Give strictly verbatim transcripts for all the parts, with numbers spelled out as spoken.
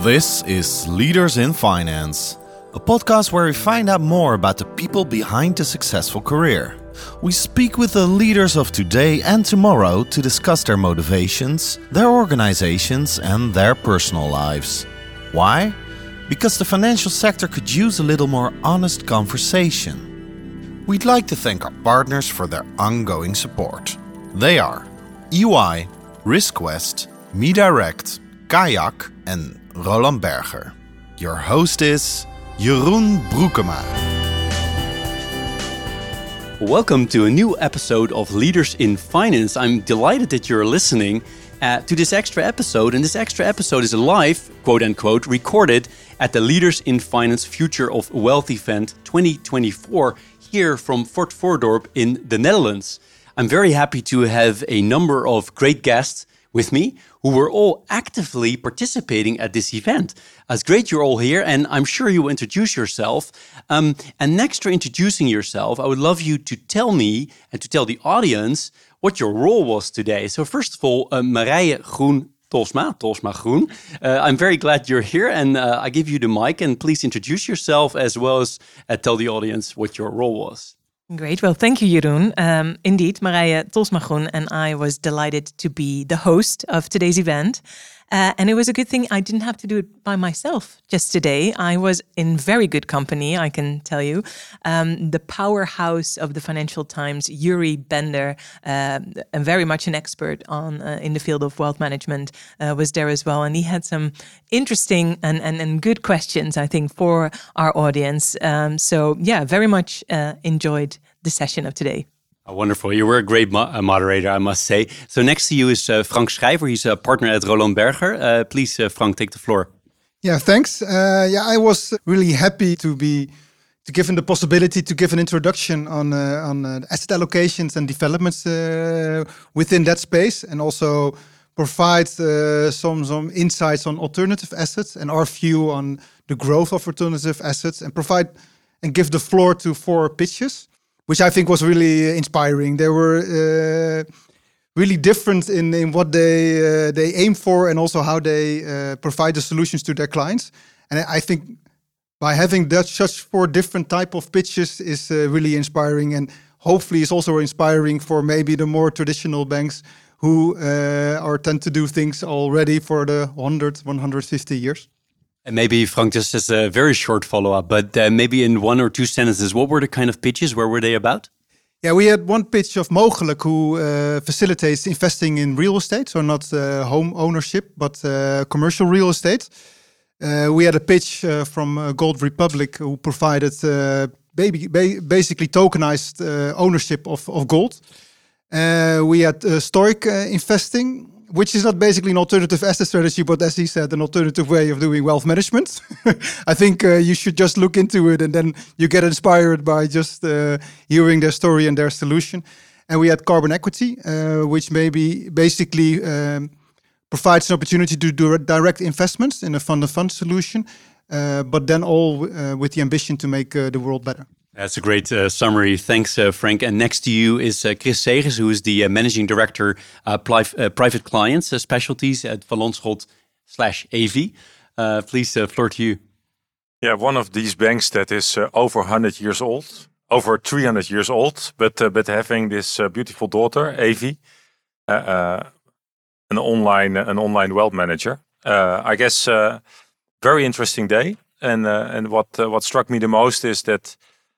This is Leaders in Finance, a podcast where we find out more about the people behind a successful career. We speak with the leaders of today and tomorrow to discuss their motivations, their organizations, and their personal lives. Why? Because the financial sector could use a little more honest conversation. We'd like to thank our partners for their ongoing support. They are E Y, RiskWest, MeDirect, Kayak, and Roland Berger. Your host is Jeroen Broekema. Welcome to a new episode of Leaders in Finance. I'm delighted that you're listening uh, to this extra episode. And this extra episode is a live, quote unquote, recorded at the Leaders in Finance Future of Wealth event twenty twenty-four here from Fort Voordorp in the Netherlands. I'm very happy to have a number of great guests with me who were all actively participating at this event. It's great you're all here, and I'm sure you will introduce yourself. Um, and next to introducing yourself, I would love you to tell me and to tell the audience what your role was today. So first of all, uh, Marije Groen Tolsma, Tolsma Groen. Uh, I'm very glad you're here, and uh, I give you the mic, and please introduce yourself as well as uh, tell the audience what your role was. Great. Well, thank you, Jeroen. Um, indeed, Marije Tolsma Groen, and I was delighted to be the host of today's event. Uh, and it was a good thing I didn't have to do it by myself just today. I was in very good company, I can tell you. Um, the powerhouse of the Financial Times, Yuri Bender, uh, and very much an expert on uh, in the field of wealth management, uh, was there as well. And he had some interesting and, and, and good questions, I think, for our audience. Um, so, yeah, very much uh, enjoyed the session of today. Oh, wonderful. You were a great mo- uh, moderator, I must say. So next to you is uh, Frank Schrijver. He's a partner at Roland Berger. Uh, please, uh, Frank, take the floor. Yeah, thanks. Uh, yeah, I was really happy to be to given the possibility to give an introduction on uh, on uh, asset allocations and developments uh, within that space, and also provide uh, some some insights on alternative assets and our view on the growth of alternative assets, and provide and give the floor to four pitches, which I think was really inspiring. They were uh, really different in, in what they uh, they aim for, and also how they uh, provide the solutions to their clients. And I think by having that such four different type of pitches is uh, really inspiring, and hopefully is also inspiring for maybe the more traditional banks who uh, are tend to do things already for the one hundred, one hundred fifty years. And maybe, Frank, just as a very short follow-up, but uh, maybe in one or two sentences, what were the kind of pitches? Where were they about? Yeah, we had one pitch of Mogelijk, who uh, facilitates investing in real estate, so not uh, home ownership, but uh, commercial real estate. Uh, we had a pitch uh, from uh, Gold Republic, who provided uh, baby, ba- basically tokenized uh, ownership of, of gold. Uh, we had uh, Stoic uh, investing, which is not basically an alternative asset strategy, but as he said, an alternative way of doing wealth management. I think uh, you should just look into it, and then you get inspired by just uh, hearing their story and their solution. And we had Carbon Equity, uh, which maybe basically um, provides an opportunity to do direct investments in a fund-of-fund solution, uh, but then all uh, with the ambition to make uh, the world better. That's a great uh, summary. Thanks, uh, Frank. And next to you is uh, Chris Segers, who is the uh, Managing Director, uh, pli- uh, Private Clients uh, Specialties at Van Lanschot slash A V. Uh, please, uh, floor to you. Yeah, one of these banks that is uh, over one hundred years old, over three hundred years old, but uh, but having this uh, beautiful daughter, A V, uh, uh, an online an online wealth manager. Uh, I guess uh, very interesting day. And uh, and what uh, what struck me the most is that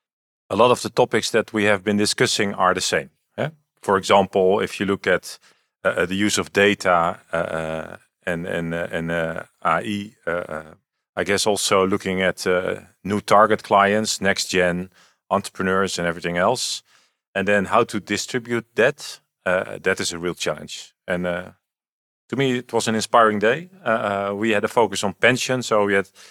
a lot of the topics that we have been discussing are the same. Yeah? For example, if you look at uh, the use of data uh, and and uh, and uh, A I, uh, I guess also looking at uh, new target clients, next gen entrepreneurs, and everything else, and then how to distribute that. Uh, that is a real challenge. And uh, to me, it was an inspiring day. Uh, uh, we had a focus on pension, so we had.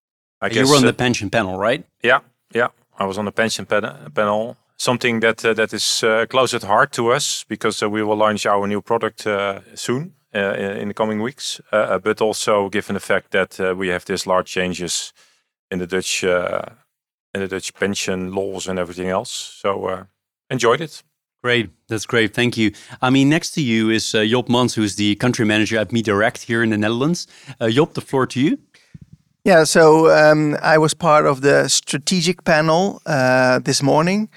I you guess were on the uh, pension panel, right? Yeah, yeah. I was on the pension pan- panel, something that uh, that is uh, close at heart to us, because uh, we will launch our new product uh, soon uh, in the coming weeks. Uh, but also given the fact that uh, we have these large changes in the Dutch uh, in the Dutch pension laws and everything else. So uh, enjoyed it. Great. That's great. Thank you. I mean, next to you is uh, Job Mans, who is the country manager at MeDirect here in the Netherlands. Uh, Job, the floor to you. Yeah, so um, I was part of the strategic panel uh, this morning.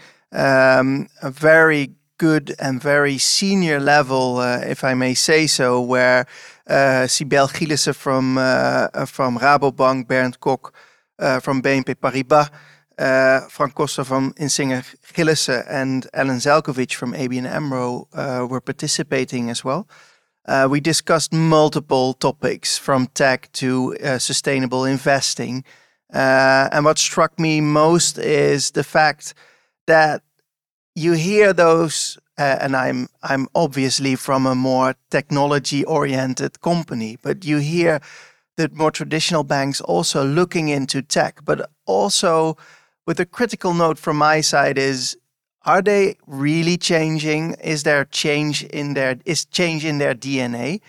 Um, a very good and very senior level, uh, if I may say so, where uh, Sibel Gielissen from uh, from Rabobank, Bernd Kok uh, from B N P Paribas, uh, Frank Koster from Insinger Gielissen, and Ellen Zelkovic from A B N AMRO uh, were participating as well. Uh, we discussed multiple topics from tech to uh, sustainable investing. Uh, and what struck me most is the fact that you hear those, uh, and I'm I'm obviously from a more technology-oriented company, but you hear the more traditional banks also looking into tech, but also with a critical note from my side is, are they really changing? Is there change in their is change in their D N A?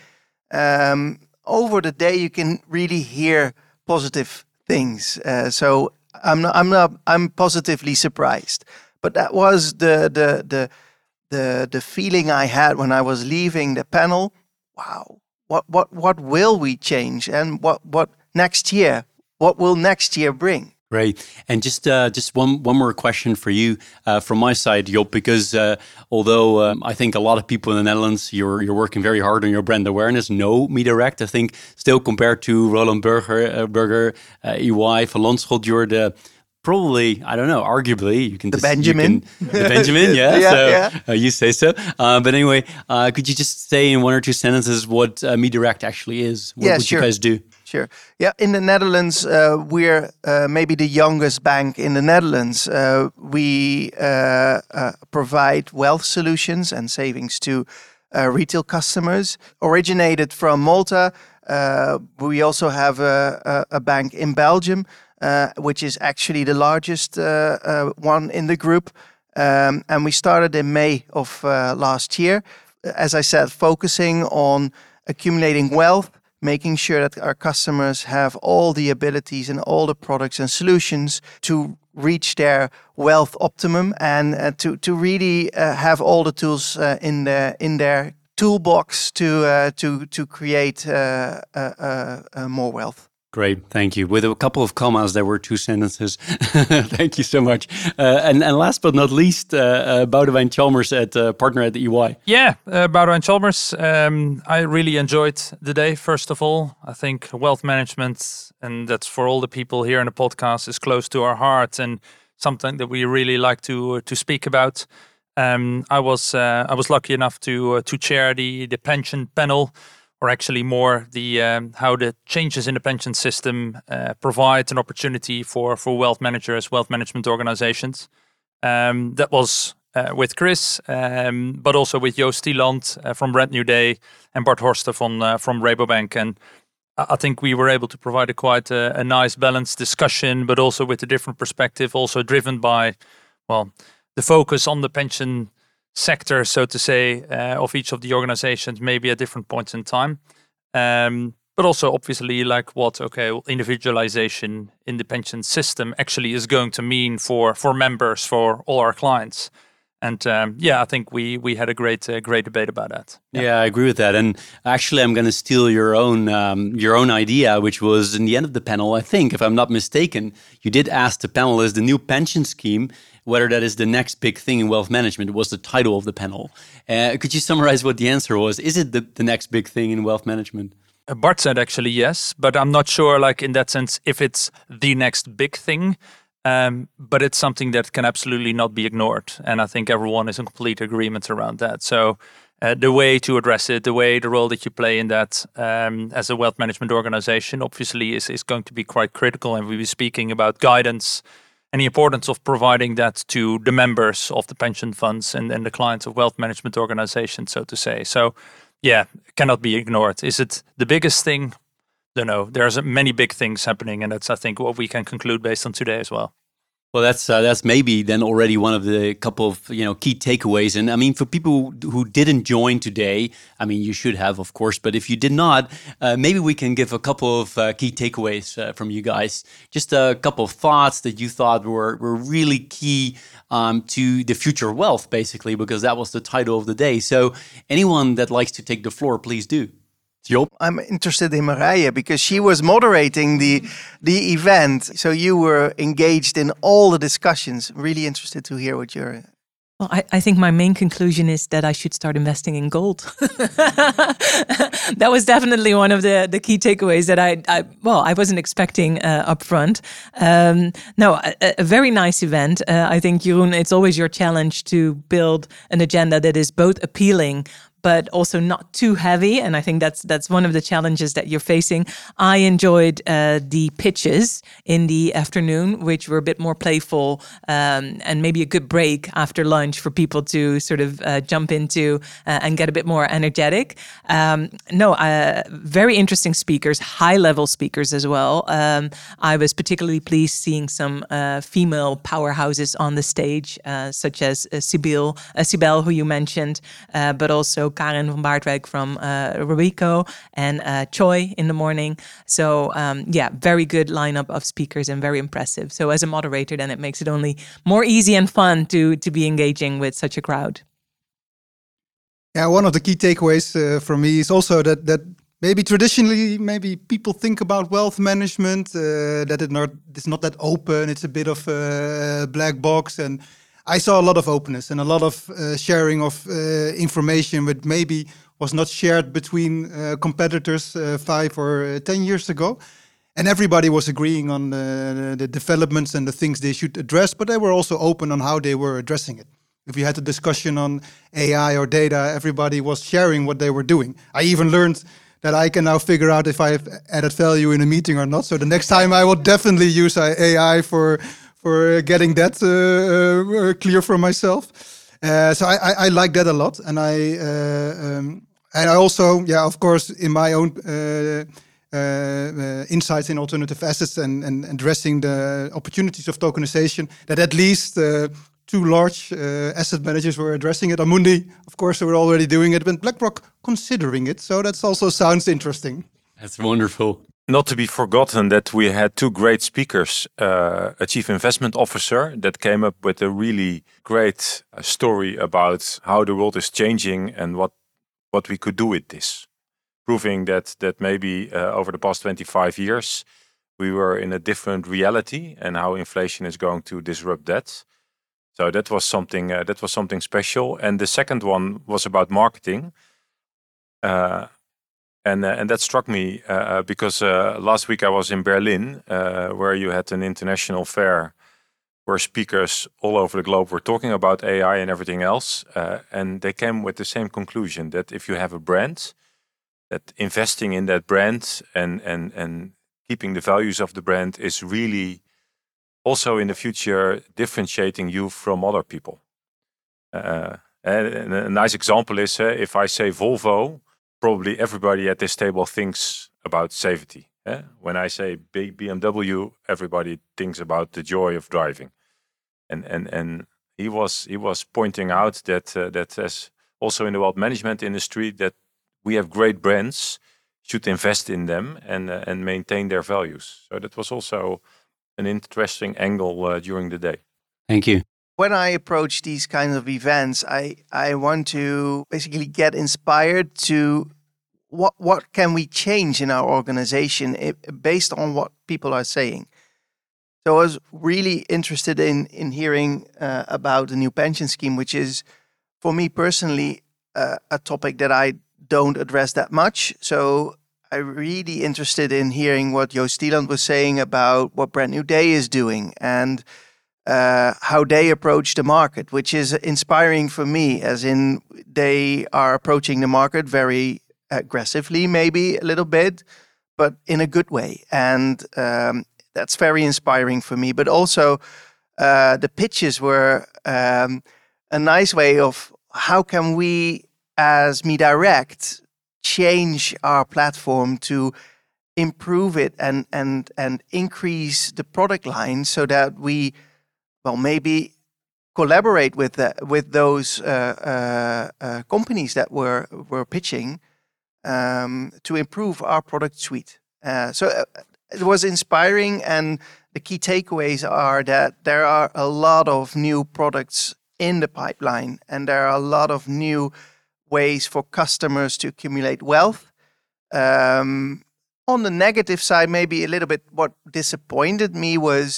Um, over the day, you can really hear positive things. Uh, so I'm not, I'm not I'm positively surprised. But that was the the the the the feeling I had when I was leaving the panel. Wow, what what what will we change, and what what next year? What will next year bring? Great. And just uh, just one one more question for you uh, from my side, Job, because uh, although um, I think a lot of people in the Netherlands, you're you're working very hard on your brand awareness, know MeDirect. I think still compared to Roland Burger, uh, Burger, uh, E Y, Van Lanschot, you're the probably, I don't know, arguably you can the dis- Benjamin, you can, the Benjamin, yeah. yeah, so yeah. Uh, you say so. Uh, but anyway, uh, could you just say in one or two sentences what uh, MeDirect actually is? What yeah, would sure. you guys do? Sure. Yeah, in the Netherlands, uh, we're uh, maybe the youngest bank in the Netherlands. Uh, we uh, uh, provide wealth solutions and savings to uh, retail customers. Originated from Malta, uh, we also have a, a, a bank in Belgium, uh, which is actually the largest uh, uh, one in the group. Um, and we started in May of uh, last year. As I said, focusing on accumulating wealth, making sure that our customers have all the abilities and all the products and solutions to reach their wealth optimum, and uh, to to really uh, have all the tools uh, in their in their toolbox to uh, to to create uh, uh, uh, uh, more wealth. Great, thank you. With a couple of commas, there were two sentences. Thank you so much. Uh, and, and last but not least, uh, uh, Boudewijn Chalmers, at uh, partner at the E Y. Yeah, uh, Boudewijn Chalmers. Um, I really enjoyed the day. First of all, I think wealth management, and that's for all the people here in the podcast, is close to our heart and something that we really like to uh, to speak about. Um, I was uh, I was lucky enough to uh, to chair the the pension panel. Or actually more the um, how the changes in the pension system uh, provide an opportunity for, for wealth managers, wealth management organizations. Um, that was uh, with Chris, um, but also with Joost Tieland uh, from Brand New Day and Bart Horster from, uh, from Rabobank. And I think we were able to provide a quite a, a nice balanced discussion, but also with a different perspective, also driven by, well, the focus on the pension sector, so to say, uh, of each of the organizations, maybe at different points in time. Um, but also obviously like what, okay, individualization in the pension system actually is going to mean for, for members, for all our clients. And um, yeah, I think we we had a great uh, great debate about that. Yeah. yeah, I agree with that. And actually, I'm going to steal your own um, your own idea, which was in the end of the panel. I think, if I'm not mistaken, you did ask the panelists the new pension scheme, whether that is the next big thing in wealth management. It was the title of the panel. Uh, could you summarize what the answer was? Is it the, the next big thing in wealth management? Uh, Bart said actually yes, but I'm not sure, like in that sense, if it's the next big thing. Um, but it's something that can absolutely not be ignored. And I think everyone is in complete agreement around that. So uh, the way to address it, the way, the role that you play in that um, as a wealth management organization, obviously is, is going to be quite critical. And we'll be speaking about guidance and the importance of providing that to the members of the pension funds and, and the clients of wealth management organizations, so to say. So yeah, it cannot be ignored. Is it the biggest thing? Don't know. There's many big things happening, and that's, I think, what we can conclude based on today as well. Well, that's uh, that's maybe then already one of the couple of you know key takeaways. And I mean, for people who didn't join today, I mean, you should have, of course. But if you did not, uh, maybe we can give a couple of uh, key takeaways uh, from you guys. Just a couple of thoughts that you thought were were really key um, to the future of wealth, basically, because that was the title of the day. So anyone that likes to take the floor, please do. Job? I'm interested in Marije because she was moderating the the event. So you were engaged in all the discussions. Really interested to hear what you're... Well, I, I think my main conclusion is that I should start investing in gold. That was definitely one of the, the key takeaways that I, I well, I wasn't expecting uh, up front. Um, no, a, a very nice event. Uh, I think, Jeroen, it's always your challenge to build an agenda that is both appealing but also not too heavy. And I think that's that's one of the challenges that you're facing. I enjoyed uh, the pitches in the afternoon, which were a bit more playful um, and maybe a good break after lunch for people to sort of uh, jump into uh, and get a bit more energetic. Um, no, uh, very interesting speakers, high-level speakers as well. Um, I was particularly pleased seeing some uh, female powerhouses on the stage, uh, such as uh, Sibyl, uh, Sibel, who you mentioned, uh, but also Karen van Baardwijk from uh, Robeco and uh, Choi in the morning. So um, yeah, very good lineup of speakers and very impressive. So as a moderator, then it makes it only more easy and fun to to be engaging with such a crowd. Yeah, one of the key takeaways uh, for me is also that that maybe traditionally, maybe people think about wealth management, uh, that it not it's not that open. It's a bit of a black box, and I saw a lot of openness and a lot of uh, sharing of uh, information that maybe was not shared between uh, competitors uh, five or uh, ten years ago. And everybody was agreeing on uh, the developments and the things they should address, but they were also open on how they were addressing it. If you had a discussion on A I or data, everybody was sharing what they were doing. I even learned that I can now figure out if I have added value in a meeting or not. So the next time I will definitely use A I for... for getting that uh, uh, clear for myself. Uh, so I, I, I like that a lot. And I uh, um, and I also, yeah, of course, in my own uh, uh, insights in alternative assets and, and addressing the opportunities of tokenization, that at least uh, two large uh, asset managers were addressing it. Amundi, of course, they were already doing it, but BlackRock considering it. So that also sounds interesting. That's wonderful. Not to be forgotten that we had two great speakers, uh, a chief investment officer that came up with a really great uh, story about how the world is changing and what what we could do with this, proving that that maybe uh, over the past twenty-five years we were in a different reality and how inflation is going to disrupt that. So that was something uh, that was something special. And the second one was about marketing. Uh, And uh, and that struck me uh, because uh, last week I was in Berlin, uh, where you had an international fair where speakers all over the globe were talking about A I and everything else. Uh, and they came with the same conclusion, that if you have a brand, that investing in that brand and, and, and keeping the values of the brand is really also in the future differentiating you from other people. Uh, and a nice example is uh, if I say Volvo, probably everybody at this table thinks about safety. Eh? When I say B M W, everybody thinks about the joy of driving. And and and he was he was pointing out that uh, that as also in the wealth management industry, that we have great brands, should invest in them and uh, and maintain their values. So that was also an interesting angle uh, during the day. Thank you. When I approach these kinds of events, I, I want to basically get inspired to what what can we change in our organization if, based on what people are saying. So I was really interested in, in hearing uh, about the new pension scheme, which is, for me personally, uh, a topic that I don't address that much. So I'm really interested in hearing what Joost Thieland was saying about what Brand New Day is doing and Uh, how they approach the market, which is inspiring for me, as in they are approaching the market very aggressively, maybe a little bit, but in a good way. And um, that's very inspiring for me. But also uh, the pitches were um, a nice way of how can we, as MeDirect, change our platform to improve it and, and, and increase the product line so that we well, maybe collaborate with the, with those uh, uh, uh, companies that were were pitching um, to improve our product suite. Uh, so uh, it was inspiring, and the key takeaways are that there are a lot of new products in the pipeline, and there are a lot of new ways for customers to accumulate wealth. Um, on the negative side, maybe a little bit what disappointed me was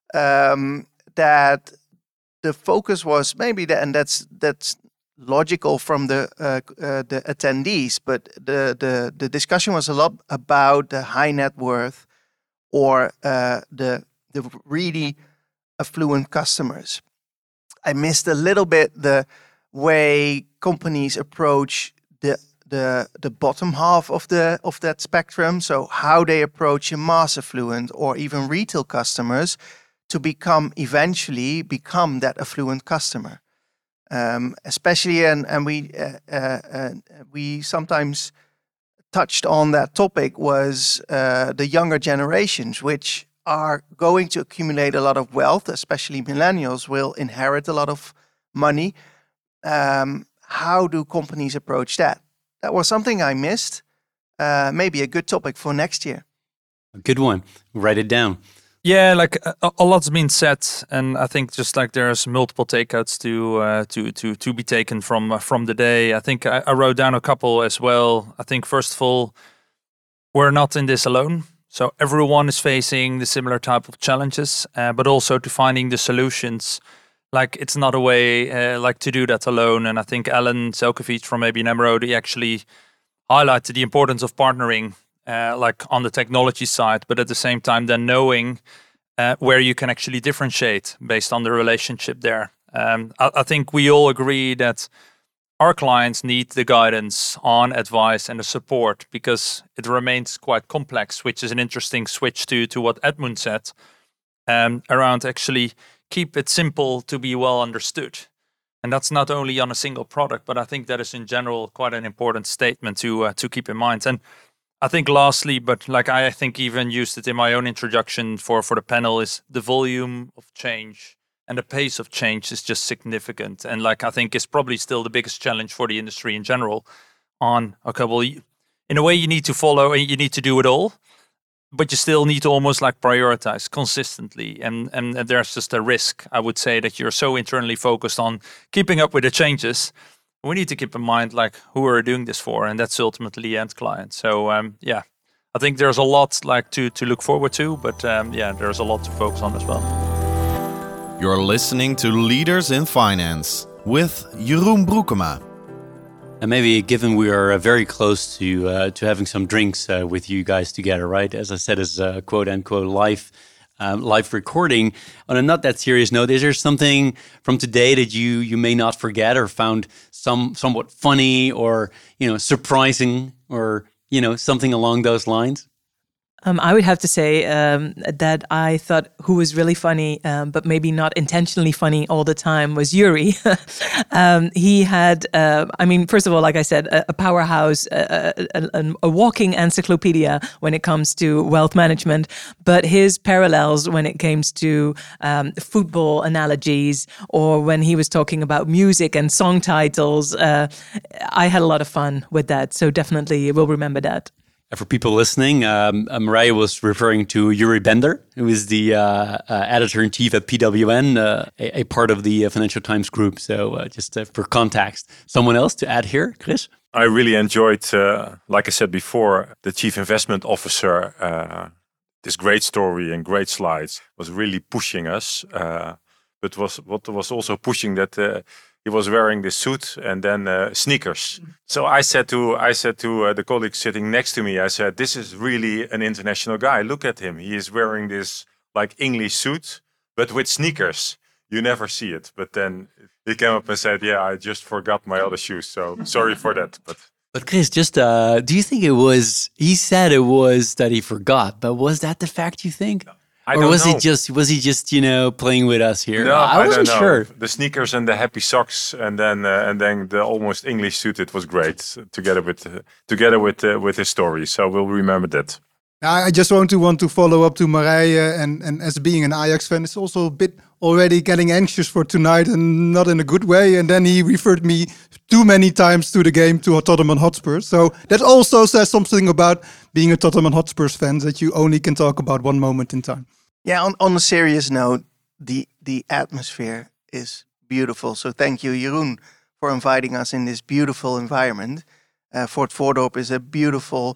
um, that the focus was maybe that, and that's that's logical from the uh, uh, the attendees, but the, the the discussion was a lot about the high net worth or uh, the the really affluent customers. I missed a little bit the way companies approach the the the bottom half of the of that spectrum. So how they approach a mass affluent or even retail customers to become eventually become that affluent customer. Um, especially, and and we uh, uh, uh, we sometimes touched on that topic was uh, the younger generations, which are going to accumulate a lot of wealth. Especially millennials will inherit a lot of money. Um, how do companies approach that? That was something I missed. Uh, maybe a good topic for next year. A good one. Write it down. Yeah, like a, a lot's been said, and I think just like there's multiple takeouts to uh, to to to be taken from uh, from the day. I think I, I wrote down a couple as well. I think first of all, we're not in this alone. So everyone is facing the similar type of challenges, uh, but also to finding the solutions. Like it's not a way uh, like to do that alone. And I think Alan Zelkovic from A B N AMRO, he actually highlighted the importance of partnering. Uh, like on the technology side, but at the same time then knowing uh, where you can actually differentiate based on the relationship there. Um, I, I think we all agree that our clients need the guidance on advice and the support because it remains quite complex, which is an interesting switch to, to what Edmund said um, around actually keep it simple to be well understood. And that's not only on a single product, but I think that is in general quite an important statement to uh, to keep in mind. And I think lastly, but like I think even used it in my own introduction for, for the panel, is the volume of change and the pace of change is just significant. And like I think is probably still the biggest challenge for the industry in general on a couple. In a way, you need to follow and you need to do it all, but you still need to almost like prioritize consistently. And, and, and there's just a risk, I would say, that you're so internally focused on keeping up with the changes. We need to keep in mind like who we're doing this for, and that's ultimately the end client. So um, yeah, I think there's a lot like to to look forward to, but um, yeah, there's a lot to focus on as well. You're listening to Leaders in Finance with Jeroen Broekema. And maybe given we are uh, very close to uh, to having some drinks uh, with you guys together, right? As I said, as a quote unquote live um, live recording. On a not that serious note, is there something from today that you you may not forget or found some somewhat funny or you know surprising or you know something along those lines? Um, I would have to say um, that I thought who was really funny, um, but maybe not intentionally funny all the time, was Yuri. um, he had, uh, I mean, first of all, like I said, a, a powerhouse, a, a, a walking encyclopedia when it comes to wealth management. But his parallels when it came to um, football analogies or when he was talking about music and song titles, uh, I had a lot of fun with that. So definitely we'll remember that. For people listening, um, uh, Marije was referring to Yuri Bender, who is the uh, uh, editor-in-chief at P W N, uh, a, a part of the uh, Financial Times group. So uh, just uh, for context. Someone else to add here, Chris? I really enjoyed, uh, like I said before, the chief investment officer, uh, this great story and great slides was really pushing us. Uh, but was what was also pushing that uh, he was wearing this suit and then uh, sneakers. So I said to I said to uh, the colleague sitting next to me, I said, "This is really an international guy. Look at him. He is wearing this like English suit, but with sneakers. You never see it." But then he came up and said, "Yeah, I just forgot my other shoes. So sorry for that." But but Chris, just uh, do you think it was? He said it was that he forgot, but was that the fact? You think? No. I or don't was know. he just was he just you know playing with us here? No, I I wasn't don't know. sure. The sneakers and the happy socks, and then uh, and then the almost English suit. It was great together with uh, together with uh, with his story. So we'll remember that. I just want to want to follow up to Marije, and and as being an Ajax fan, it's also a bit already getting anxious for tonight, and not in a good way. And then he referred me too many times to the game to Tottenham Hotspur. So that also says something about being a Tottenham Hotspurs fan, that you only can talk about one moment in time. Yeah, on, on a serious note, the, the atmosphere is beautiful. So thank you, Jeroen, for inviting us in this beautiful environment. Uh, Fort Voordorp is a beautiful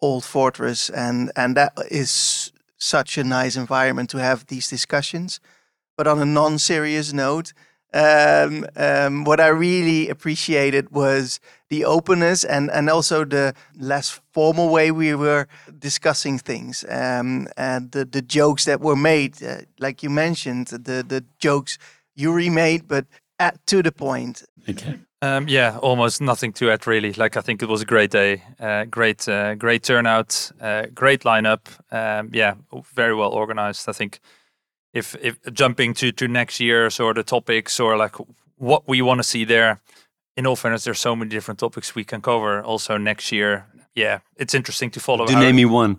old fortress, and and that is such a nice environment to have these discussions. But on a non-serious note, um, um, what I really appreciated was the openness and, and also the less formal way we were discussing things, um, and the, the jokes that were made, uh, like you mentioned, the, the jokes you remade, but at, to the point. Okay. Um, yeah, almost nothing to add really. Like I think it was a great day, uh, great, uh, great turnout, uh, great lineup. Um, yeah, very well organized. I think if if jumping to to next year's or the topics or like what we want to see there. In all fairness, there's so many different topics we can cover. Also next year, yeah, it's interesting to follow. Do name me one.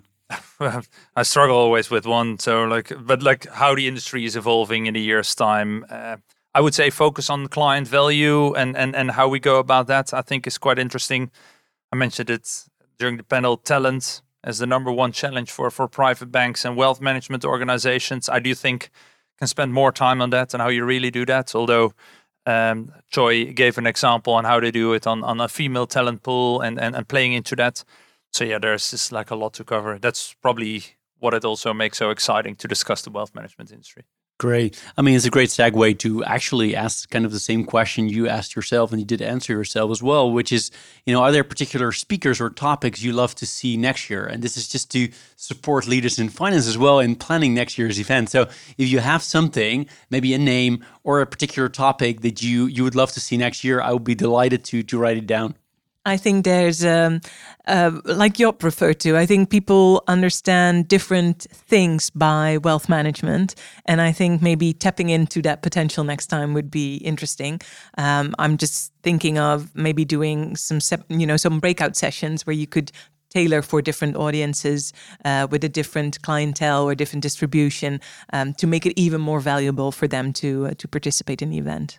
I struggle always with one. So like, but like how the industry is evolving in a year's time. Uh, I would say focus on client value and, and, and how we go about that, I think is quite interesting. I mentioned it during the panel, talent as the number one challenge for, for private banks and wealth management organizations. I do think can spend more time on that and how you really do that. Although um, Choi gave an example on how they do it on, on a female talent pool and, and, and playing into that. So yeah, there's just like a lot to cover. That's probably what it also makes so exciting to discuss the wealth management industry. Great. I mean, it's a great segue to actually ask kind of the same question you asked yourself, and you did answer yourself as well, which is, you know, are there particular speakers or topics you love to see next year? And this is just to support leaders in finance as well in planning next year's event. So if you have something, maybe a name or a particular topic that you, you would love to see next year, I would be delighted to, to write it down. I think there's, um, uh, like Job referred to, I think people understand different things by wealth management. And I think maybe tapping into that potential next time would be interesting. Um, I'm just thinking of maybe doing some, you know, some breakout sessions where you could tailor for different audiences uh, with a different clientele or different distribution um, to make it even more valuable for them to, uh, to participate in the event.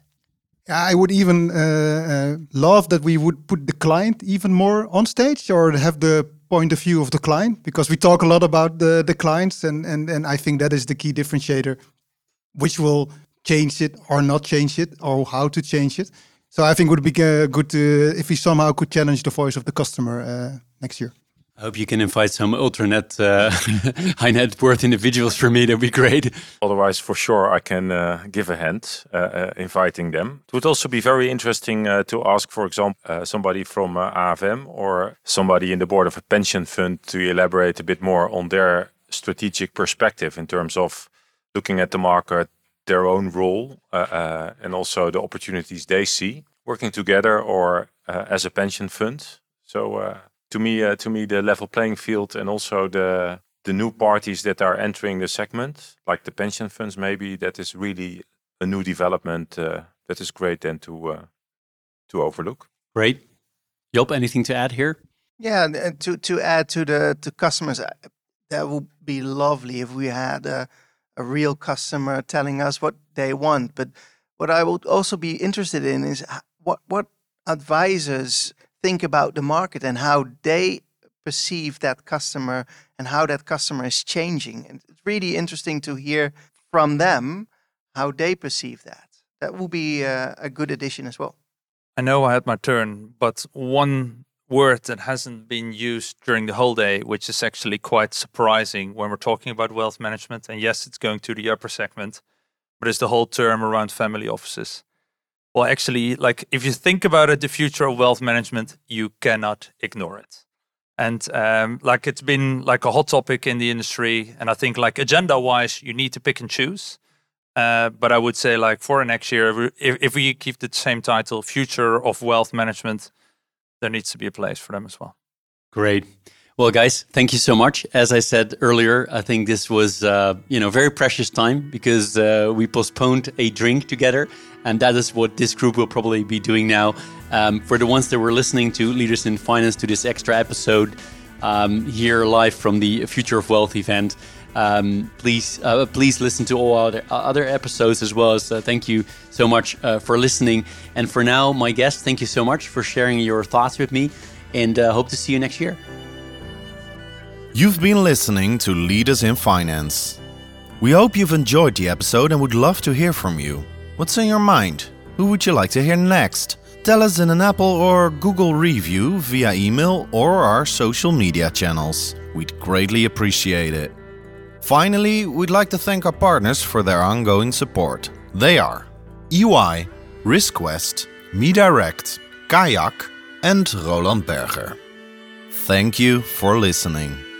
I would even uh, uh, love that we would put the client even more on stage or have the point of view of the client, because we talk a lot about the, the clients and, and, and I think that is the key differentiator, which will change it or not change it or how to change it. So I think it would be uh, good to, if we somehow could challenge the voice of the customer uh, next year. I hope you can invite some ultra net, uh, high net worth individuals for me. That'd be great. Otherwise, for sure, I can uh, give a hand uh, uh, inviting them. It would also be very interesting uh, to ask, for example, uh, somebody from uh, A F M or somebody in the board of a pension fund to elaborate a bit more on their strategic perspective in terms of looking at the market, their own role, uh, uh, and also the opportunities they see working together or uh, as a pension fund. So. Uh, To me, uh, to me, the level playing field and also the the new parties that are entering the segment, like the pension funds, maybe that is really a new development uh, that is great then to uh, to overlook. Great, Job, anything to add here? Yeah, and to to add to the to customers, that would be lovely if we had a a real customer telling us what they want. But what I would also be interested in is what what advisors think about the market and how they perceive that customer and how that customer is changing. And it's really interesting to hear from them how they perceive that. That will be a, a good addition as well. I know I had my turn, but one word that hasn't been used during the whole day, which is actually quite surprising when we're talking about wealth management, and yes, it's going to the upper segment, but it's the whole term around family offices. Well, actually, like if you think about it, the future of wealth management, you cannot ignore it. And um, like it's been like a hot topic in the industry. And I think like agenda-wise, you need to pick and choose. Uh, but I would say like for next year, if, if we keep the same title, Future of Wealth Management, there needs to be a place for them as well. Great. Well, guys, thank you so much. As I said earlier, I think this was, uh, you know, very precious time because uh, we postponed a drink together. And that is what this group will probably be doing now. Um, for the ones that were listening to Leaders in Finance, to this extra episode um, here live from the Future of Wealth event, um, please uh, please listen to all other, other episodes as well. As uh, thank you so much uh, for listening. And for now, my guest, thank you so much for sharing your thoughts with me. And uh, hope to see you next year. You've been listening to Leaders in Finance. We hope you've enjoyed the episode and would love to hear from you. What's on your mind? Who would you like to hear next? Tell us in an Apple or Google review via email or our social media channels. We'd greatly appreciate it. Finally, we'd like to thank our partners for their ongoing support. They are E Y, RiskQuest, MeDirect, Kayak, and Roland Berger. Thank you for listening.